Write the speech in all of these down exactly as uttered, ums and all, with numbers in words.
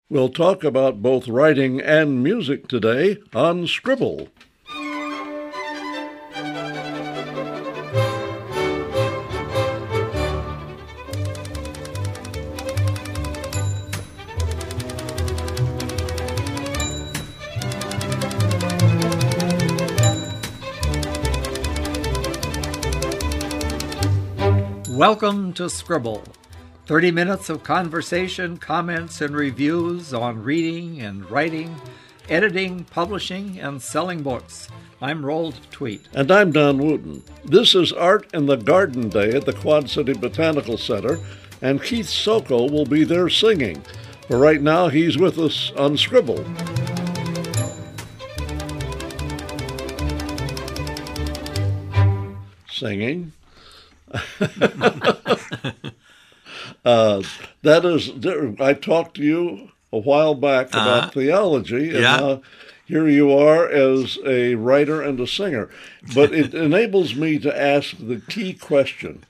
We'll talk about both writing and music today on Scribble. Welcome to Scribble, thirty minutes of conversation, comments, and reviews on reading and writing, editing, publishing, and selling books. I'm Roald Tweet. And I'm Don Wooten. This is Art in the Garden Day at the Quad City Botanical Center, and Keith Sokol will be there singing. But right now, he's with us on Scribble. Singing. uh, that is, I talked to you a while back about uh-huh. theology, and yeah. now here you are as a writer and a singer. But it enables me to ask the key question.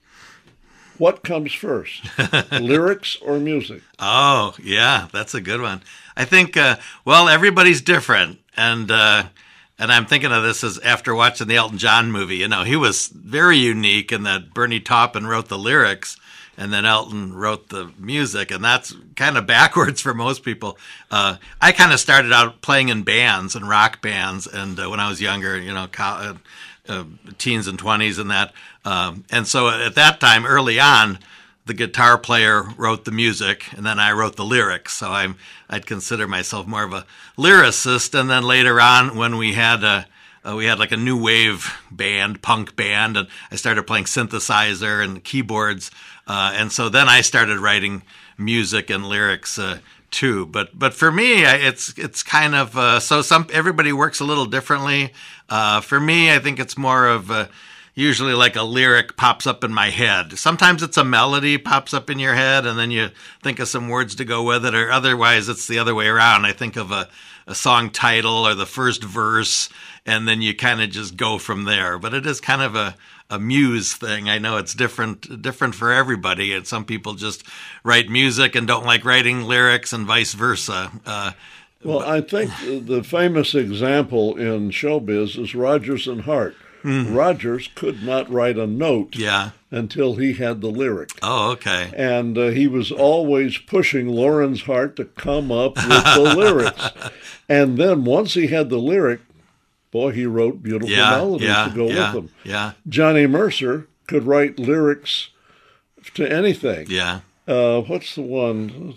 What comes first, lyrics or music? Oh, yeah, that's a good one. I think, uh, well, everybody's different, and uh, and I'm thinking of this as after watching the Elton John movie. You know, he was very unique in that Bernie Taupin wrote the lyrics, and then Elton wrote the music, and that's kind of backwards for most people. Uh, I kind of started out playing in bands and rock bands, and uh, when I was younger, you know, co- uh, uh, teens and twenties and that. Um, and so at that time, early on, the guitar player wrote the music, and then I wrote the lyrics. So I'm, I'd consider myself more of a lyricist. And then later on, when we had a, uh, we had like a new wave band, punk band, and I started playing synthesizer and keyboards. Uh, and so then I started writing music and lyrics uh, too. But but for me, I, it's it's kind of uh, so some everybody works a little differently. Uh, for me, I think it's more of a, usually like a lyric pops up in my head. Sometimes it's a melody pops up in your head, and then you think of some words to go with it, or otherwise it's the other way around. I think of a, a song title or the first verse, and then you kind of just go from there. But it is kind of a, a muse thing. I know it's different different for everybody, and some people just write music and don't like writing lyrics and vice versa. Uh, well, but, I think the famous example in showbiz is Rodgers and Hart. Mm-hmm. Rodgers could not write a note yeah. until he had the lyric. Oh, okay. And uh, he was always pushing Lawrence Hart to come up with the lyrics. And then once he had the lyric, boy, he wrote beautiful yeah, melodies yeah, to go yeah, with them. Yeah. Johnny Mercer could write lyrics to anything. Yeah. Uh, what's the one?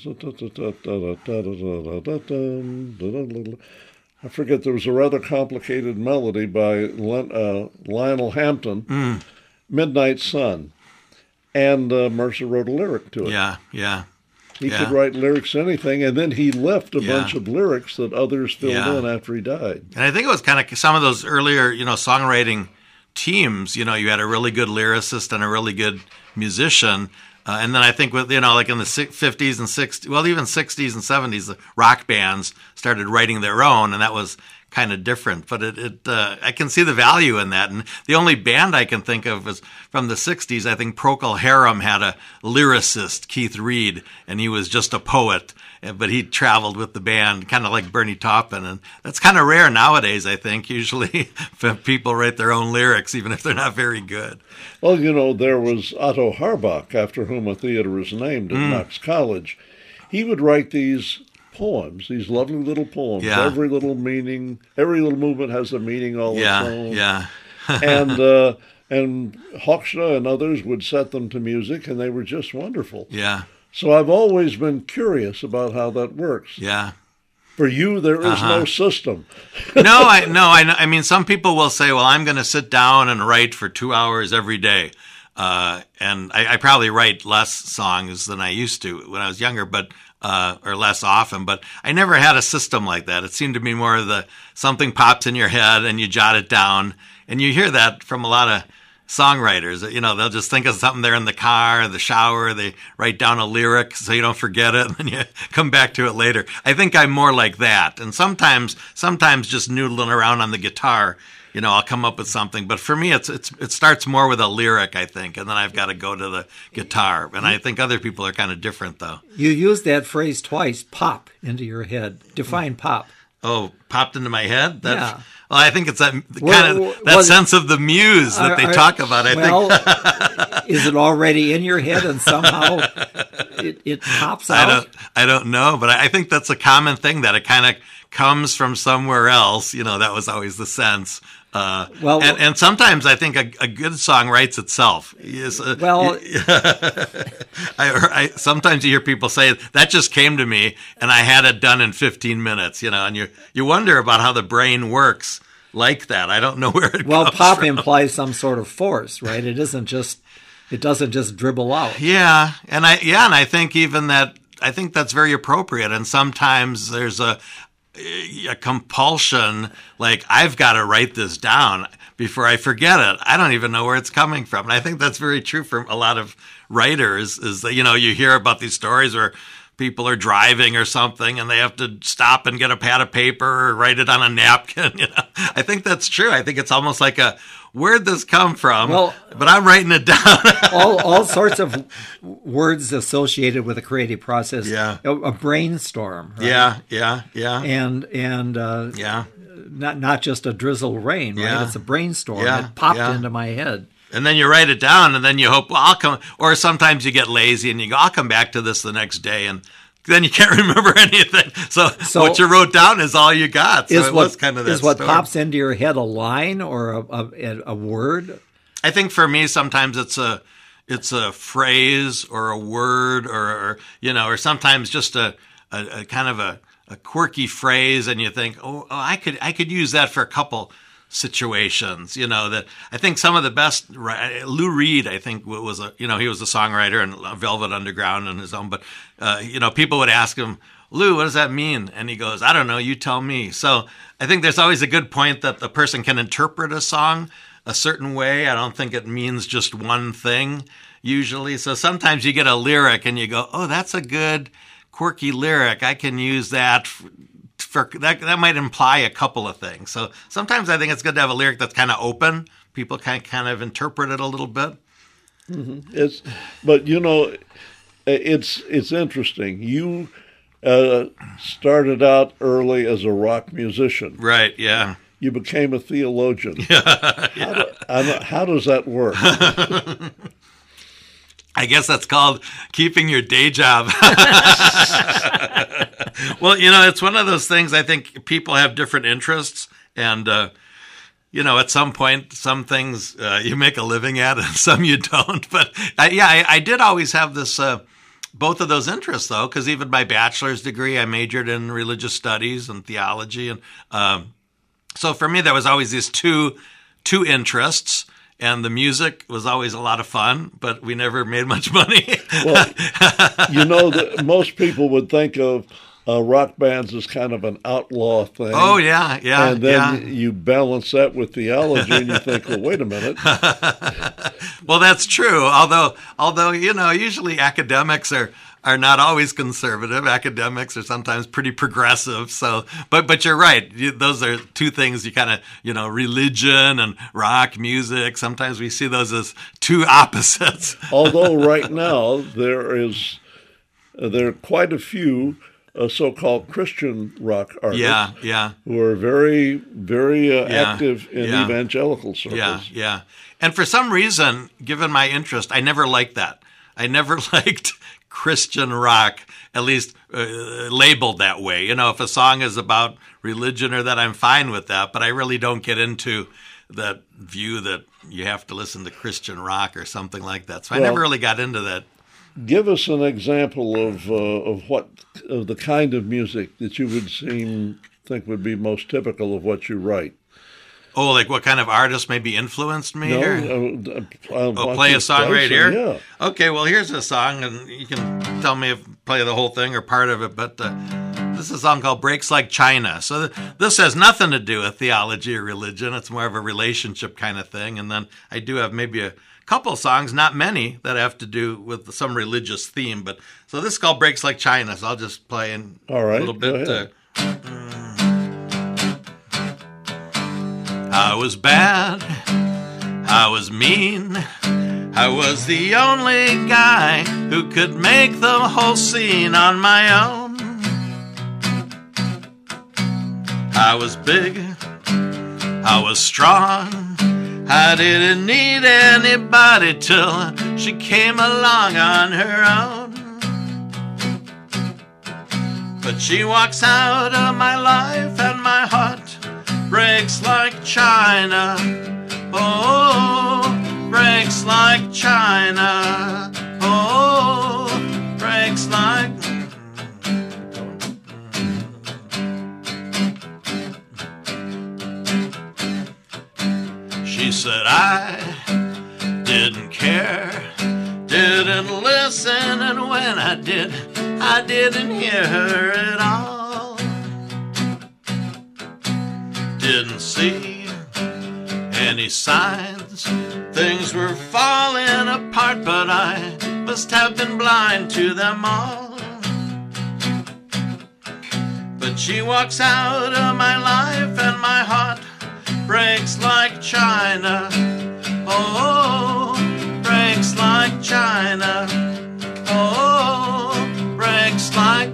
I forget, there was a rather complicated melody by uh, Lionel Hampton, mm. Midnight Sun, and uh, Mercer wrote a lyric to it. Yeah, yeah. He yeah. could write lyrics to anything, and then he left a yeah. bunch of lyrics that others filled yeah. in after he died. And I think it was kind of some of those earlier, you know, songwriting teams, you know, you had a really good lyricist and a really good musician. Uh, and then I think with, you know, like in the fifties and sixties, well, even sixties and seventies, the rock bands started writing their own, and that was kind of different. But it, it uh, I can see the value in that. And the only band I can think of is from the sixties. I think Procol Harum had a lyricist, Keith Reed, and he was just a poet. But he traveled with the band, kind of like Bernie Taupin. And that's kind of rare nowadays, I think. Usually people write their own lyrics, even if they're not very good. Well, you know, there was Otto Harbach, after whom a theater is named at mm. Knox College. He would write these poems, these lovely little poems. Yeah. Every little meaning, every little movement has a meaning all yeah, its own. Yeah, and uh, and Hochschild and others would set them to music, and they were just wonderful. Yeah. So I've always been curious about how that works. Yeah. For you, there is uh-huh. no system. no, I no, I, I mean, some people will say, "Well, I'm going to sit down and write for two hours every day," uh, and I, I probably write less songs than I used to when I was younger, but uh, or less often. But I never had a system like that. It seemed to be more of the something pops in your head and you jot it down, and you hear that from a lot of songwriters. You know, they'll just think of something there in the car, the shower, they write down a lyric so you don't forget it, and then you come back to it later. I think I'm more like that. And sometimes, sometimes just noodling around on the guitar you know, I'll come up with something. But for me, it's it's it starts more with a lyric, I think, and then I've got to go to the guitar. And I think other people are kind of different, though. You used that phrase twice, pop into your head. Define pop. Oh, popped into my head? That's, yeah. Well, I think it's that Well, kind of that well, sense of the muse that are, they are, talk about. I well, think. Is it already in your head and somehow it, it pops out? I don't. I don't know, but I think that's a common thing that it kind of comes from somewhere else. You know, that was always the sense. Uh, well, and, and sometimes I think a, a good song writes itself. Yes, uh, well, I, I, sometimes you hear people say that just came to me and I had it done in fifteen minutes. You know, and you you wonder about how the brain works like that. I don't know where it well, comes pop from. implies some sort of force, right? It isn't just. It doesn't just dribble out. Yeah, and I yeah, and I think even that I think that's very appropriate. And sometimes there's a a compulsion, like I've got to write this down before I forget it. I don't even know where it's coming from. And I think that's very true for a lot of writers. Is that, you know, you hear about these stories where people are driving or something and they have to stop and get a pad of paper or write it on a napkin. You know, I think that's true. I think it's almost like a, where'd this come from? Well, but I'm writing it down. all all sorts of words associated with a creative process. Yeah. A, a brainstorm. Right? Yeah, yeah, yeah. And and uh, yeah. not not just a drizzle rain, right? Yeah. It's a brainstorm. Yeah, It popped yeah. into my head. And then you write it down, and then you hope, well, I'll come. Or sometimes you get lazy, and you go, I'll come back to this the next day, and then you can't remember anything. So, So- what you wrote down is all you got. So Is it what was kind of that is what story. pops into your head a line or a a, a word? I think for me, sometimes it's a it's a phrase or a word, or, or you know, or sometimes just a, a, a kind of a, a quirky phrase, and you think, oh, oh, I could I could use that for a couple situations, you know, that I think some of the best, Lou Reed, I think was a, you know, he was a songwriter and Velvet Underground and his own, but, uh, you know, people would ask him, Lou, what does that mean? And he goes, I don't know, you tell me. So I think there's always a good point that the person can interpret a song a certain way. I don't think it means just one thing usually. So sometimes you get a lyric and you go, oh, that's a good quirky lyric. I can use that for, For, that that might imply a couple of things. So sometimes I think it's good to have a lyric that's kind of open. People can kind of interpret it a little bit. Mm-hmm. It's, but you know, it's it's interesting. You uh, started out early as a rock musician. Right? Yeah. You became a theologian. Yeah. How, do, I don't, how does that work? I guess that's called keeping your day job. Well, you know, it's one of those things. I think people have different interests, and uh, you know, at some point, some things uh, you make a living at, and some you don't. But I, yeah, I, I did always have this, uh, both of those interests, though, because even my bachelor's degree, I majored in religious studies and theology, and um, so for me, there was always these two two interests. And the music was always a lot of fun, but we never made much money. Well, you know, the, most people would think of uh, rock bands as kind of an outlaw thing. Oh, yeah, yeah, And then yeah. you balance that with theology, and you think, well, wait a minute. Well, that's true. Although, although you know, usually academics are, are not always conservative. Academics are sometimes pretty progressive. So, but but you're right. You, those are two things. You kind of, you know, religion and rock music. Sometimes we see those as two opposites. Although right now there is uh, there are quite a few uh, so-called Christian rock artists. Yeah, yeah. Who are very, very uh, Yeah, active in yeah. evangelical circles. Yeah, yeah. And for some reason, given my interest, I never liked that. I never liked Christian rock, at least uh, labeled that way. You know, if a song is about religion or that, I'm fine with that. But I really don't get into that view that you have to listen to Christian rock or something like that. So I Well, never really got into that. Give us an example of uh, of what of the kind of music that you would seem think would be most typical of what you write. Oh, like what kind of artist maybe influenced me? No, or? uh, I Oh, want play you a to song play right some, here? Yeah. Okay, well, here's a song, and you can tell me if play the whole thing or part of it, but uh, this is a song called Breaks Like China. So th- this has nothing to do with theology or religion. It's more of a relationship kind of thing. And then I do have maybe a couple songs, not many, that have to do with some religious theme. But so this is called Breaks Like China, so I'll just play in All right, a little go bit. ahead. Uh, I was bad, I was mean, I was the only guy who could make the whole scene on my own. I was big, I was strong, I didn't need anybody till she came along on her own. But she walks out of my life and my heart breaks like china. Oh, breaks like china. Oh, breaks like... She said I didn't care, didn't listen, and when I did, I didn't hear her at all. Didn't see any signs, things were falling apart, but I must have been blind to them all. But she walks out of my life and my heart breaks like china. Oh, breaks like china. Oh, breaks like...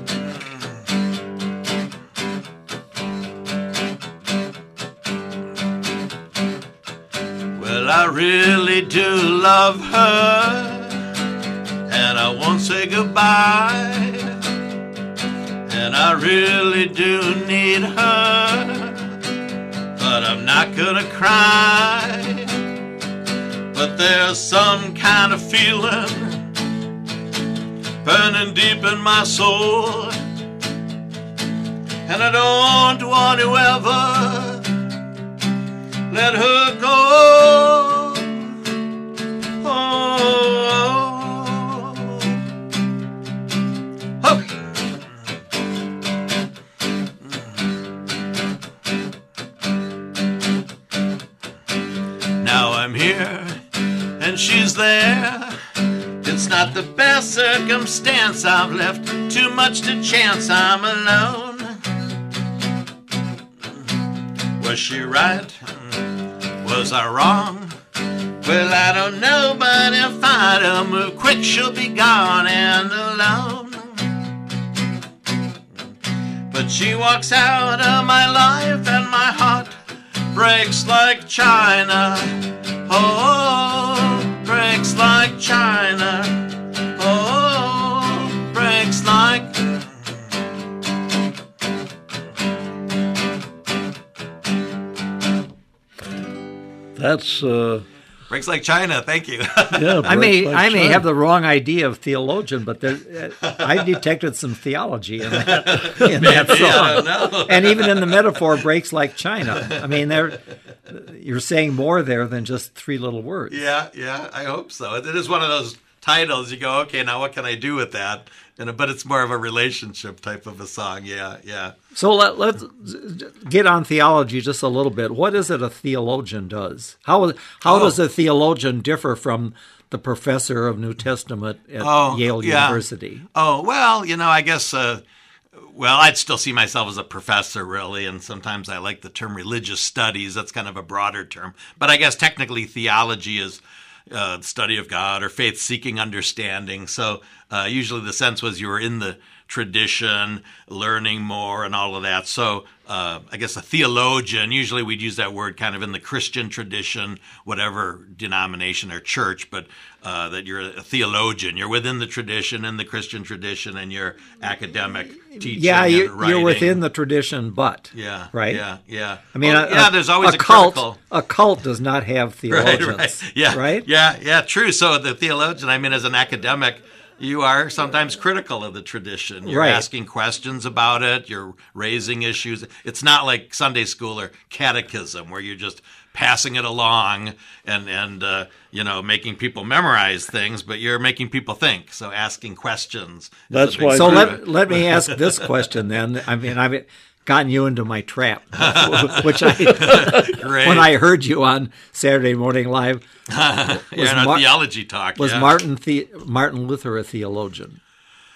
Well, I really do love her, and I won't say goodbye. And I really do need her, but I'm not gonna cry. But there's some kind of feeling burning deep in my soul, and I don't want to ever let her go. Oh, oh, oh. Now I'm here and she's there. It's not the best circumstance, I've left too much to chance, I'm alone. Was she right? Was I wrong? Well, I don't know, but if I don't move quick, she'll be gone and alone. But she walks out of my life and my heart breaks like china. Oh, breaks like china. Oh, breaks like... That's uh, breaks like china. Thank you. yeah. I may like I may China. have the wrong idea of theologian, but there, I detected some theology in that, in that Maybe, I song, don't know. and even in the metaphor "breaks like china." I mean, there you're saying more there than just three little words. Yeah, yeah, I hope so. It is one of those titles you go, okay, now what can I do with that? And but it's more of a relationship type of a song. Yeah, yeah. So let, let's get on theology just a little bit. What is it a theologian does? How how Oh. does a theologian differ from the professor of New Testament at Oh, Yale yeah. University? Oh, well, you know, I guess, uh, well, I'd still see myself as a professor, really, and sometimes I like the term religious studies. That's kind of a broader term. But I guess technically theology is uh, the study of God or faith-seeking understanding. So uh, usually the sense was you were in the tradition, learning more and all of that. So uh, I guess a theologian, usually we'd use that word kind of in the Christian tradition, whatever denomination or church, but uh, that you're a theologian. You're within the tradition, in the Christian tradition, and you're academic teaching Yeah, and you, writing. you're within the tradition, but Yeah, right. yeah, yeah. I mean, Well, a, yeah, a- there's always a, a cult. critical... A cult does not have theologians, Right, right. Yeah, right? yeah, yeah, true. So the theologian, I mean, as an academic, you are sometimes critical of the tradition. You're Right. asking questions about it. You're raising issues. It's not like Sunday school or catechism where you're just passing it along and, and uh, you know, making people memorize things, but you're making people think. So asking questions. is a That's big why- So part of let let me ask this question then. I mean, I've gotten you into my trap, which I it. Great. when I heard you on Saturday Morning Live. You're in a Mar- theology talk. Was yeah. Martin the- Martin Luther a theologian?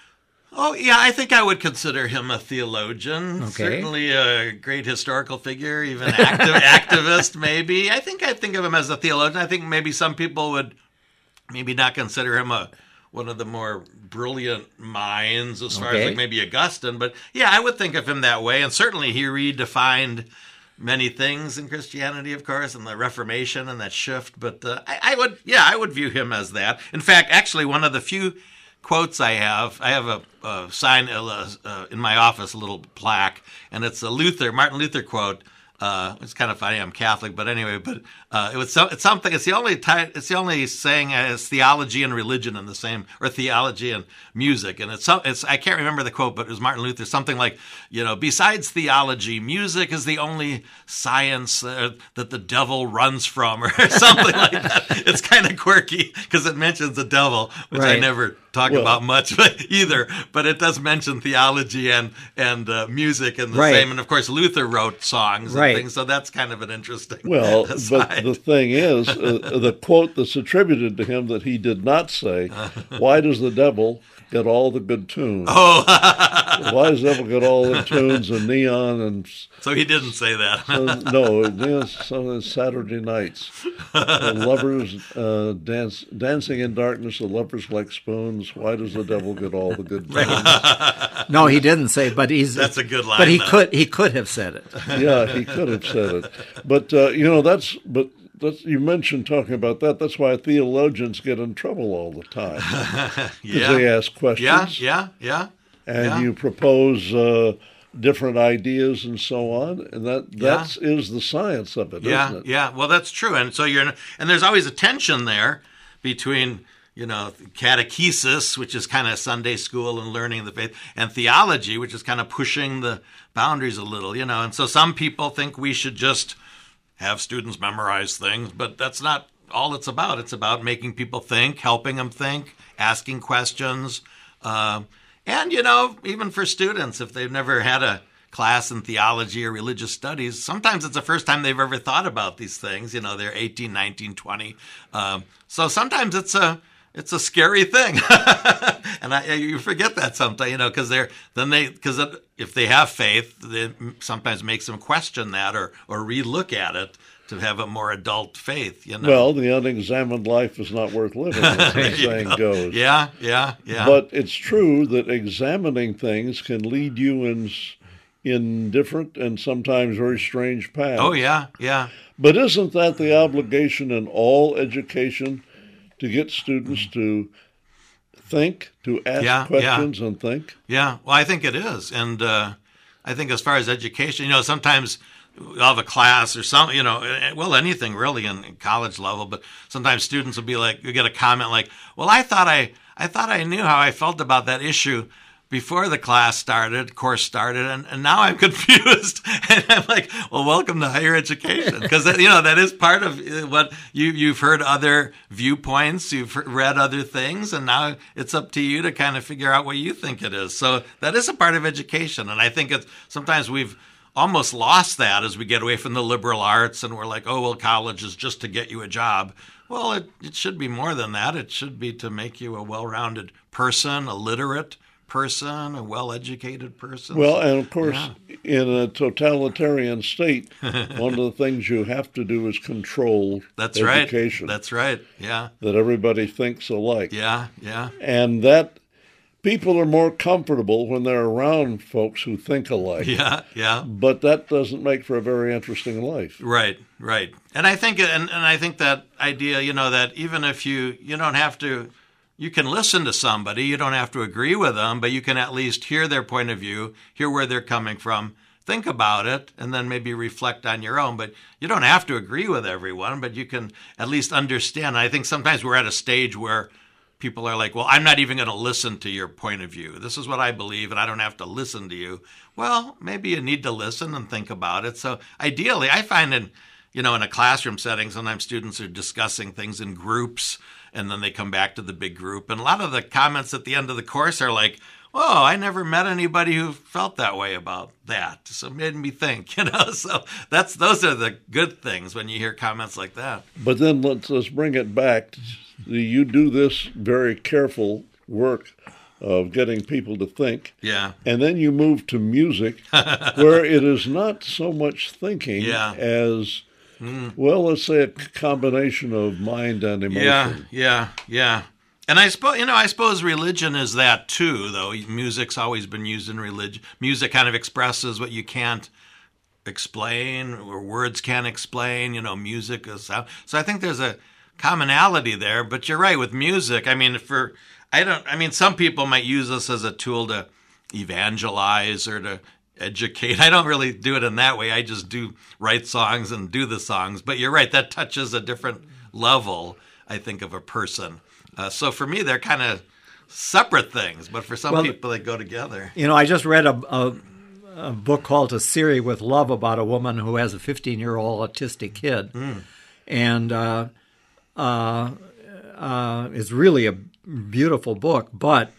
Oh, yeah, I think I would consider him a theologian. Okay. Certainly a great historical figure, even active, activist, maybe. I think I think of him as a theologian. I think maybe some people would maybe not consider him a one of the more brilliant minds as far Okay. as like maybe Augustine. But, yeah, I would think of him that way. And certainly he redefined many things in Christianity, of course, and the Reformation and that shift. But uh, I, I would, yeah, I would view him as that. In fact, actually, one of the few quotes I have, I have a, a sign uh, uh, in my office, a little plaque, and it's a Luther, Martin Luther quote. Uh, it's kind of funny. I'm Catholic, but anyway, but uh, it was so, it's something. It's the only ty- It's the only saying as theology and religion in the same, or theology and music. And it's some. It's I can't remember the quote, but it was Martin Luther. Something like, you know, besides theology, music is the only science uh, that the devil runs from, or something like that. It's kind of quirky because it mentions the devil, which I Right. never talk Well- about much, but either. But it does mention theology and and uh, music in the Right. same. And of course, Luther wrote songs and Right. things, so that's kind of an interesting. Well, but aside. the thing is, uh, the quote that's attributed to him that he did not say, why does the devil get all the good tunes? Oh, Why does the devil get all the tunes and neon and so he didn't say that. uh, no, yes, some of the Saturday nights. The lovers uh, dance, dancing in darkness, the lovers like spoons. Why does the devil get all the good tunes? No, he didn't say, but he's That's a good line, But he though. could he could have said it. Yeah, he could have said it. But, uh, you know, that's, but that's, you mentioned talking about that. That's why theologians get in trouble all the time. Because they yeah, ask questions. yeah, yeah, yeah. And yeah. you propose uh, different ideas and so on. And that that's is the science of it, Yeah, isn't it? yeah. Well, that's true. And so you're, and there's always a tension there between, you know, catechesis, which is kind of Sunday school and learning the faith, and theology, which is kind of pushing the boundaries a little, you know. And so some people think we should just have students memorize things, but that's not all it's about. It's about making people think, helping them think, asking questions. Uh, and, you know, even for students, if they've never had a class in theology or religious studies, sometimes it's the first time they've ever thought about these things. You know, they're eighteen, nineteen, twenty. Um, so sometimes it's a it's a scary thing. And I, you forget that sometimes, you know, because they're then they because if they have faith, it sometimes makes them question that or or relook at it to have a more adult faith. You know. Well, the unexamined life is not worth living, as the saying goes. Yeah, yeah, yeah. But it's true that examining things can lead you in in different and sometimes very strange paths. Oh, yeah, yeah. But isn't that the obligation in all education, to get students to think, to ask Yeah, questions and think? Yeah, well, I think it is. And uh, I think as far as education, you know, sometimes we'll have a class or something, you know, well, anything really in, in college level, but sometimes students will be like, you get a comment like, well, I thought I, I thought I knew how I felt about that issue before the class started, course started, and, and now I'm confused. And I'm like, well, welcome to higher education. Because, you know, that is part of what you, you've heard other viewpoints, you've read other things, and now it's up to you to kind of figure out what you think it is. So that is a part of education. And I think it's sometimes we've almost lost that as we get away from the liberal arts and we're like, oh, well, college is just to get you a job. Well, it, it should be more than that. It should be to make you a well-rounded person, a literate person, a well-educated person. Well, and of course, Yeah. in a totalitarian state, one of the things you have to do is control That's education. right. That's right. Yeah. that everybody thinks alike. Yeah. Yeah. And that people are more comfortable when they're around folks who think alike. Yeah. Yeah. But that doesn't make for a very interesting life. Right. Right. And I think, and, and I think that idea, you know, that even if you, you don't have to, you can listen to somebody, you don't have to agree with them, but you can at least hear their point of view, hear where they're coming from, think about it, and then maybe reflect on your own. But you don't have to agree with everyone, but you can at least understand. I think sometimes we're at a stage where people are like, well, I'm not even going to listen to your point of view. This is what I believe, and I don't have to listen to you. Well, maybe you need to listen and think about it. So ideally, I find in, you know, in a classroom setting, sometimes students are discussing things in groups, and then they come back to the big group. And a lot of the comments at the end of the course are like, oh, I never met anybody who felt that way about that. So it made me think, you know. So that's those are the good things when you hear comments like that. But then let's, let's bring it back. You do this very careful work of getting people to think. Yeah. And then you move to music, where it is not so much thinking Yeah. as, mm. well, let's say a combination of mind and emotion. Yeah, yeah, yeah. And I suppose, you know, I suppose religion is that too, though. Music's always been used in religion. Music kind of expresses what you can't explain or words can't explain. You know, music is sound. So I think there's a commonality there. But you're right, with music, I mean, for, I don't, I mean, some people might use this as a tool to evangelize or to educate. I don't really do it in that way. I just do write songs and do the songs. But you're right, that touches a different level, I think, of a person. Uh, so for me, they're kind of separate things, but for some well, people, they go together. You know, I just read a, a, a book called To Siri with Love about a woman who has a fifteen-year-old autistic kid. Mm. And uh, uh, uh, it's really a beautiful book, but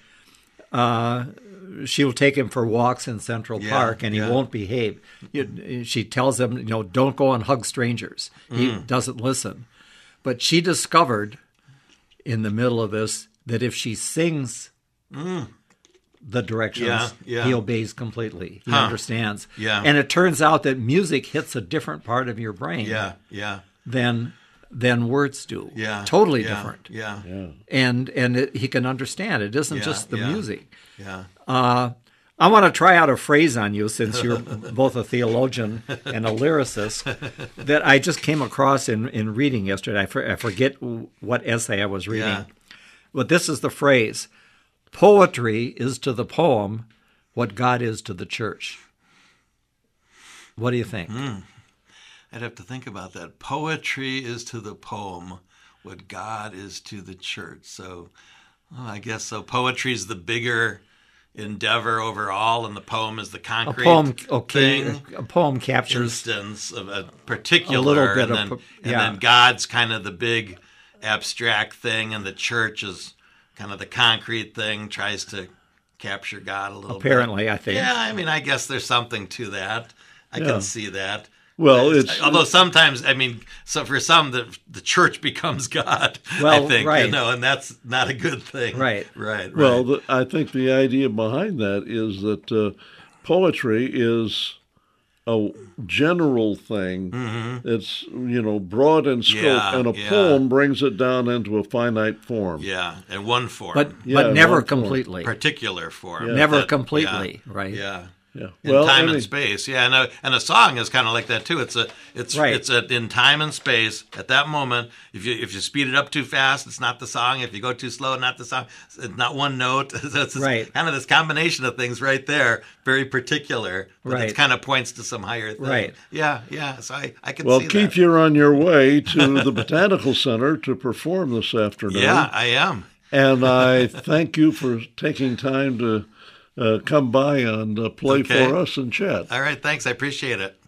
uh, she will take him for walks in Central yeah, Park, and he yeah. won't behave. She tells him, you know, don't go and hug strangers. He mm. doesn't listen. But she discovered in the middle of this that if she sings mm. the directions, yeah, yeah. he obeys completely. He huh. understands. Yeah. And it turns out that music hits a different part of your brain yeah, yeah. than than words do. Yeah. Totally yeah, different. Yeah. yeah. And and it, he can understand. It isn't yeah, just the yeah. music. Yeah. Uh, I want to try out a phrase on you, since you're both a theologian and a lyricist, that I just came across in, in reading yesterday. I, for, I forget what essay I was reading. Yeah. But this is the phrase: poetry is to the poem what God is to the church. What do you think? Mm. I'd have to think about that. Poetry is to the poem what God is to the church. So oh, I guess so. Poetry is the bigger endeavor overall, and the poem is the concrete a poem, okay, thing. A poem captures instance of a particular, a little bit and, of, then, yeah. and then God's kind of the big abstract thing, and the church is kind of the concrete thing, tries to capture God a little apparently, bit. I think. Yeah, I mean, I guess there's something to that. I yeah. can see that. Well, it's although sometimes, I mean, so for some, the the church becomes God. Well, I think, right. you know, and that's not a good thing. Right, right, right. Well, the, I think the idea behind that is that uh, poetry is a general thing. Mm-hmm. It's, you know, broad in scope, Yeah, and a yeah. poem brings it down into a finite form. Yeah, in one form, but Yeah, but never one form. completely. particular form, Yeah. Never That- completely, yeah, right? Yeah. Yeah. In Well, time I mean, and space, yeah, and a, and a song is kind of like that too. It's a, it's, Right. it's a, in time and space at that moment. If you if you speed it up too fast, it's not the song. If you go too slow, not the song. It's not one note. So it's this, Right. kind of this combination of things right there, very particular. But Right. it kind of points to some higher thing. Right. Yeah, yeah. So I, I can Well, see Keith, that. you're on your way to the Botanical Center to perform this afternoon. Yeah, I am. And I thank you for taking time to uh, come by and uh, play Okay. for us and chat. All right, thanks. I appreciate it.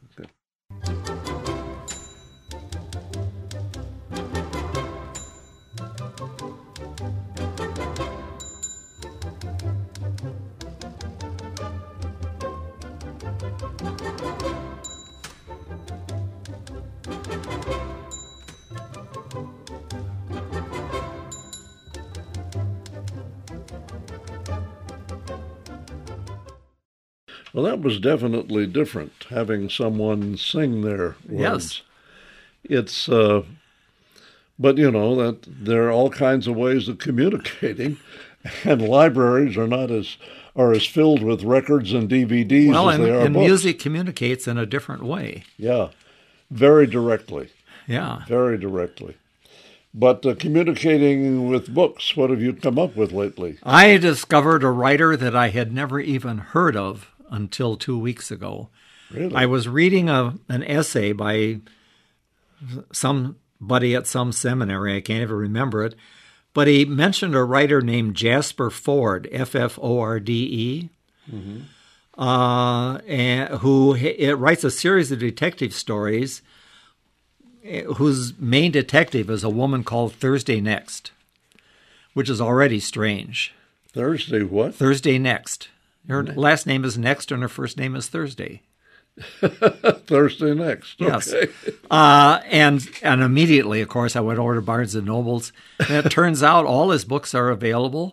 Well, that was definitely different, having someone sing their words. Yes. It's, uh, but you know, that there are all kinds of ways of communicating, and libraries are not as are as filled with records and D V Ds Well, as and, they are and books. music communicates in a different way. Yeah, very directly, Yeah. very directly. But uh, communicating with books, what have you come up with lately? I discovered a writer that I had never even heard of until two weeks ago. Really? I was reading a an essay by somebody at some seminary. I can't even remember it. But he mentioned a writer named Jasper Fforde, F F O R D E, mm-hmm. uh, and who it writes a series of detective stories whose main detective is a woman called Thursday Next, which is already strange. Thursday what? Thursday Next. Her last name is Next and her first name is Thursday. Thursday Next. Yes. Okay. Uh, and and immediately, of course, I went over to Barnes and Nobles. And it turns out all his books are available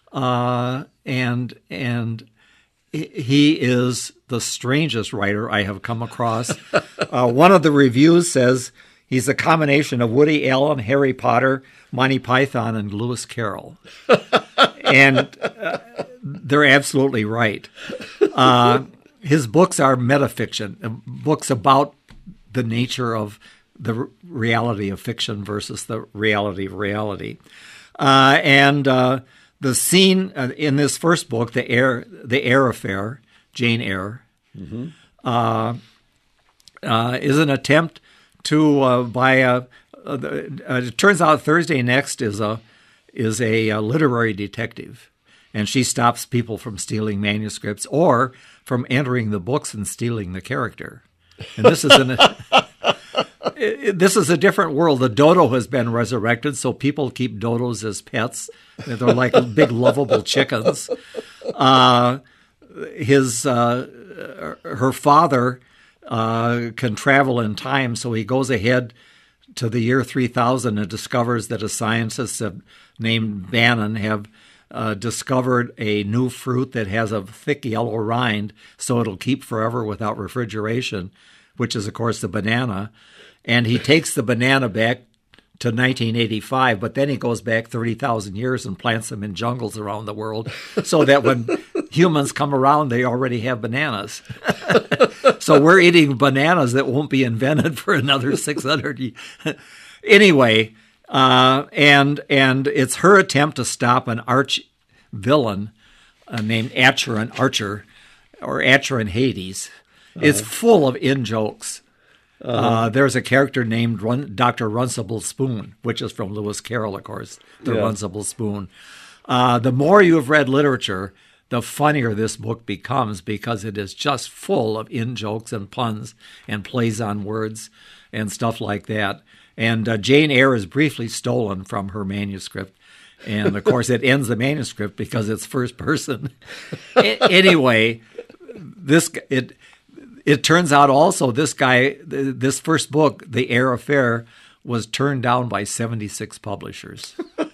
uh, and and he is the strangest writer I have come across. uh, one of the reviews says he's a combination of Woody Allen, Harry Potter, Monty Python, and Lewis Carroll. And uh, they're absolutely right. Uh, his books are metafiction, books about the nature of the reality of fiction versus the reality of reality. Uh, and uh, the scene uh, in this first book, the Eyre, the Eyre Affair, Jane Eyre, mm-hmm. uh, uh, is an attempt to uh, by a. Uh, uh, it turns out Thursday Next is a is a, a literary detective, and she stops people from stealing manuscripts or from entering the books and stealing the character. And this is an this is a different world. The dodo has been resurrected, so people keep dodos as pets. They're like big lovable chickens. Uh, his uh, her father uh, can travel in time, so he goes ahead to the year three thousand and discovers that a scientist named Bannon have uh, discovered a new fruit that has a thick yellow rind, so it'll keep forever without refrigeration, which is, of course, the banana. And he takes the banana back to nineteen eighty-five, but then he goes back thirty thousand years and plants them in jungles around the world so that when humans come around, they already have bananas. So we're eating bananas that won't be invented for another six hundred years. Anyway, uh, and and it's her attempt to stop an arch villain uh, named Acheron Archer, or Acheron Hades. Uh-huh. It's full of in-jokes. Uh-huh. Uh, there's a character named Run, Doctor Runcible Spoon, which is from Lewis Carroll, of course, the yeah. Runcible Spoon. Uh, the more you have read literature, the funnier this book becomes because it is just full of in-jokes and puns and plays on words and stuff like that. And uh, Jane Eyre is briefly stolen from her manuscript. And, of course, it ends the manuscript because it's first person. a- anyway, this it it turns out also this guy, this first book, The Eyre Affair, was turned down by seventy-six publishers.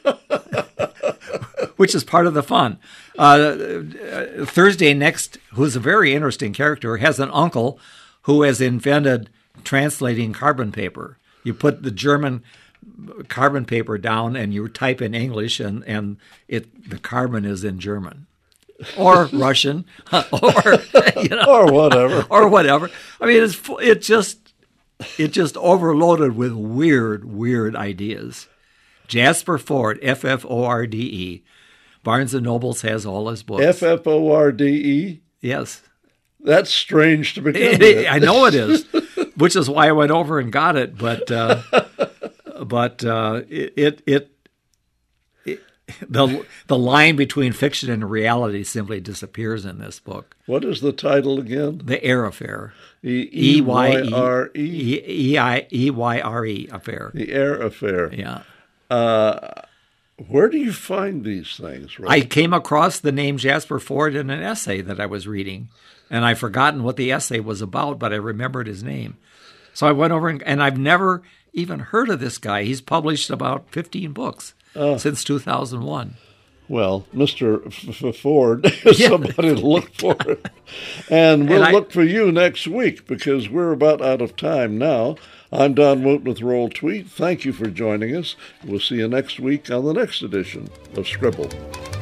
Which is part of the fun. Uh, Thursday Next, who's a very interesting character, has an uncle who has invented translating carbon paper. You put the German carbon paper down and you type in English, and, and it the carbon is in German. Or Russian, or you know, or whatever, or whatever. I mean, it's it just it just overloaded with weird, weird ideas. Jasper Forde, F F O R D E. Barnes and Nobles has all his books. F F O R D E? Yes. That's strange to begin with. I know it is, which is why I went over and got it. But uh, but uh, it, it it it the the line between fiction and reality simply disappears in this book. What is the title again? The Eyre Affair. E Y R E E I E Y R E Affair. The Eyre Affair. Yeah. Uh, where do you find these things? Right? I came across the name Jasper Forde in an essay that I was reading, and I've forgotten what the essay was about, but I remembered his name. So I went over, and, and I've never even heard of this guy. He's published about fifteen books uh, since two thousand one. Well, Mister F- F- Forde is yeah. somebody to look for. And we'll and I, look for you next week because we're about out of time now. I'm Don Wooten with Roll Tweet. Thank you for joining us. We'll see you next week on the next edition of Scribble.